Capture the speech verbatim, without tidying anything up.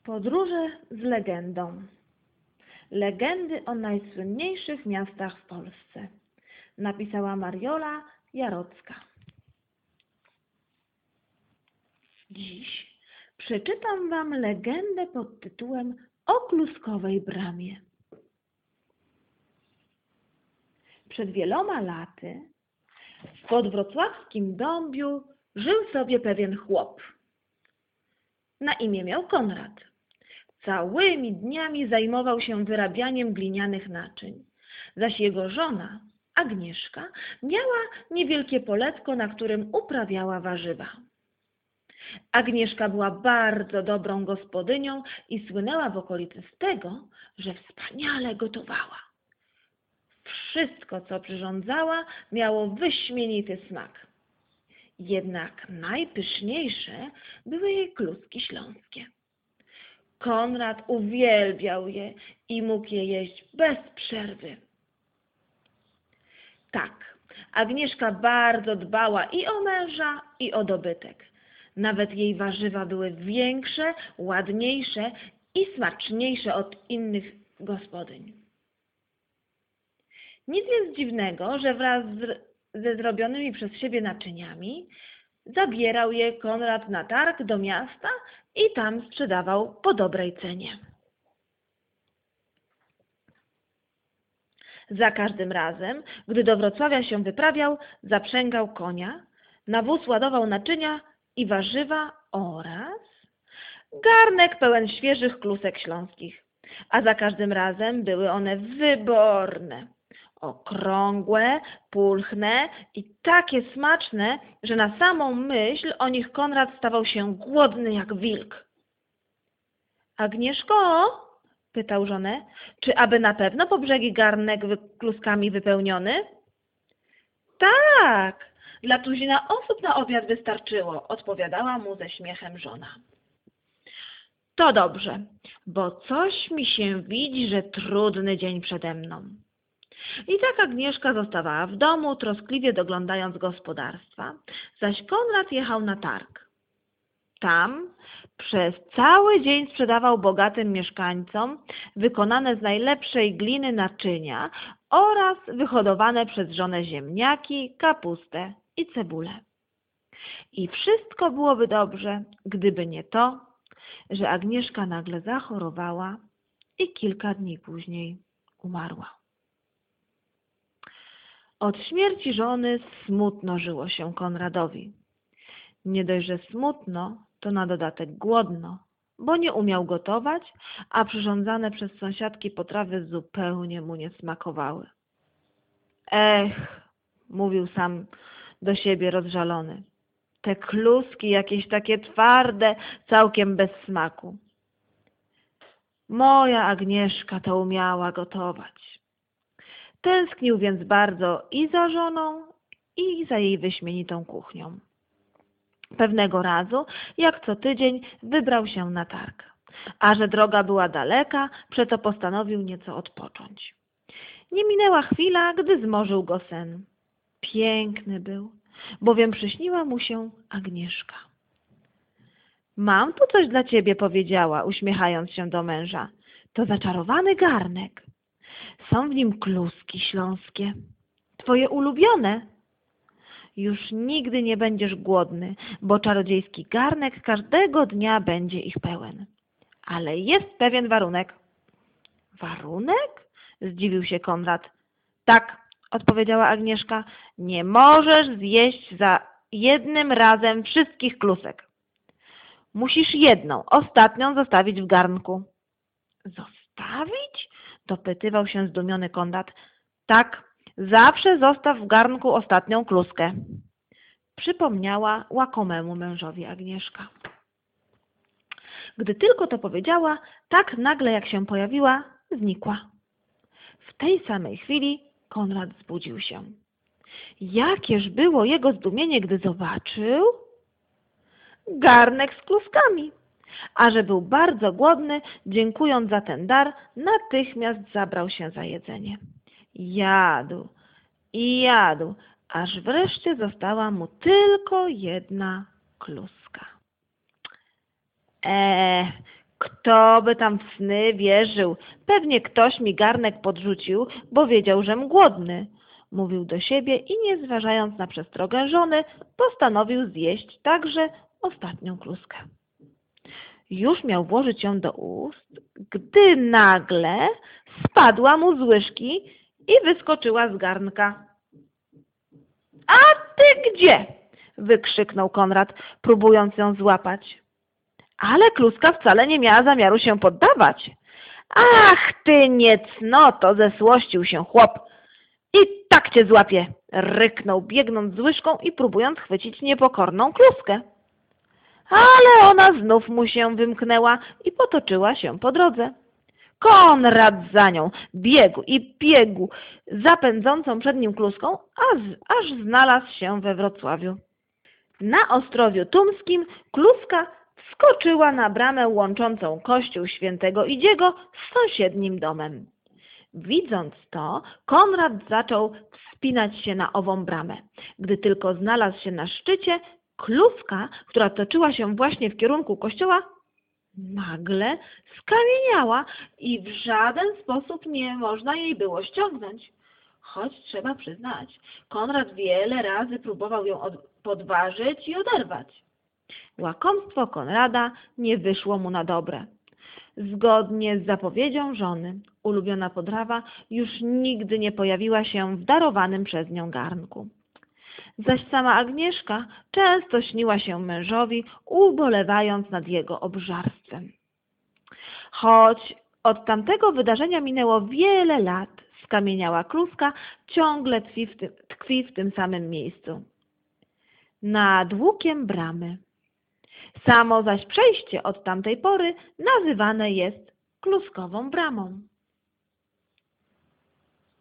Podróże z legendą. Legendy o najsłynniejszych miastach w Polsce. Napisała Mariola Jarocka. Dziś przeczytam Wam legendę pod tytułem O Kluskowej Bramie. Przed wieloma laty w podwrocławskim Dąbiu żył sobie pewien chłop. Na imię miał Konrad. Całymi dniami zajmował się wyrabianiem glinianych naczyń, zaś jego żona, Agnieszka, miała niewielkie poletko, na którym uprawiała warzywa. Agnieszka była bardzo dobrą gospodynią i słynęła w okolicy z tego, że wspaniale gotowała. Wszystko, co przyrządzała, miało wyśmienity smak. Jednak najpyszniejsze były jej kluski śląskie. Konrad uwielbiał je i mógł je jeść bez przerwy. Tak, Agnieszka bardzo dbała i o męża, i o dobytek. Nawet jej warzywa były większe, ładniejsze i smaczniejsze od innych gospodyń. Nic więc dziwnego, że wraz z, ze zrobionymi przez siebie naczyniami zabierał je Konrad na targ do miasta i tam sprzedawał po dobrej cenie. Za każdym razem, gdy do Wrocławia się wyprawiał, zaprzęgał konia, na wóz ładował naczynia i warzywa oraz garnek pełen świeżych klusek śląskich, a za każdym razem były one wyborne, okrągłe, pulchne i takie smaczne, że na samą myśl o nich Konrad stawał się głodny jak wilk. Agnieszko, pytał żonę, czy aby na pewno po brzegi garnek kluskami wypełniony? Tak, dla tuzina osób na obiad wystarczyło, odpowiadała mu ze śmiechem żona. To dobrze, bo coś mi się widzi, że trudny dzień przede mną. I tak Agnieszka zostawała w domu, troskliwie doglądając gospodarstwa, zaś Konrad jechał na targ. Tam przez cały dzień sprzedawał bogatym mieszkańcom wykonane z najlepszej gliny naczynia oraz wyhodowane przez żonę ziemniaki, kapustę i cebulę. I wszystko byłoby dobrze, gdyby nie to, że Agnieszka nagle zachorowała i kilka dni później umarła. Od śmierci żony smutno żyło się Konradowi. Nie dość, że smutno, to na dodatek głodno, bo nie umiał gotować, a przyrządzane przez sąsiadki potrawy zupełnie mu nie smakowały. Ech, mówił sam do siebie rozżalony, te kluski jakieś takie twarde, całkiem bez smaku. Moja Agnieszka to umiała gotować. Tęsknił więc bardzo i za żoną, i za jej wyśmienitą kuchnią. Pewnego razu, jak co tydzień, wybrał się na targ, a że droga była daleka, przeto postanowił nieco odpocząć. Nie minęła chwila, gdy zmorzył go sen. Piękny był, bowiem przyśniła mu się Agnieszka. Mam tu coś dla ciebie, powiedziała, uśmiechając się do męża. To zaczarowany garnek. Są w nim kluski śląskie, twoje ulubione. Już nigdy nie będziesz głodny, bo czarodziejski garnek każdego dnia będzie ich pełen. Ale jest pewien warunek. Warunek? Zdziwił się Konrad. Tak, odpowiedziała Agnieszka, nie możesz zjeść za jednym razem wszystkich klusek. Musisz jedną, ostatnią zostawić w garnku. Zostawić? Dopytywał się zdumiony Konrad. Tak, zawsze zostaw w garnku ostatnią kluskę, przypomniała łakomemu mężowi Agnieszka. Gdy tylko to powiedziała, tak nagle jak się pojawiła, znikła. W tej samej chwili Konrad zbudził się. Jakież było jego zdumienie, gdy zobaczył garnek z kluskami. A że był bardzo głodny, dziękując za ten dar, natychmiast zabrał się za jedzenie. Jadł i jadł, aż wreszcie została mu tylko jedna kluska. Eee, Kto by tam w sny wierzył? Pewnie ktoś mi garnek podrzucił, bo wiedział, żem głodny. Mówił do siebie i nie zważając na przestrogę żony, postanowił zjeść także ostatnią kluskę. Już miał włożyć ją do ust, gdy nagle spadła mu z łyżki i wyskoczyła z garnka. — A ty gdzie? — wykrzyknął Konrad, próbując ją złapać. Ale kluska wcale nie miała zamiaru się poddawać. — Ach ty niecnoto! — zesłościł się chłop. — I tak cię złapię! — ryknął, biegnąc z łyżką i próbując chwycić niepokorną kluskę. Ale ona znów mu się wymknęła i potoczyła się po drodze. Konrad za nią biegł i biegł za pędzącą przed nim kluską, aż, aż znalazł się we Wrocławiu. Na Ostrowiu Tumskim kluska wskoczyła na bramę łączącą kościół świętego Idziego z sąsiednim domem. Widząc to, Konrad zaczął wspinać się na ową bramę. Gdy tylko znalazł się na szczycie, kluska, która toczyła się właśnie w kierunku kościoła, nagle skamieniała i w żaden sposób nie można jej było ściągnąć. Choć trzeba przyznać, Konrad wiele razy próbował ją podważyć i oderwać. Łakomstwo Konrada nie wyszło mu na dobre. Zgodnie z zapowiedzią żony, ulubiona potrawa już nigdy nie pojawiła się w darowanym przez nią garnku. Zaś sama Agnieszka często śniła się mężowi, ubolewając nad jego obżarstwem. Choć od tamtego wydarzenia minęło wiele lat, skamieniała kluska ciągle tkwi w tym, tkwi w tym samym miejscu. Nad łukiem bramy. Samo zaś przejście od tamtej pory nazywane jest kluskową bramą.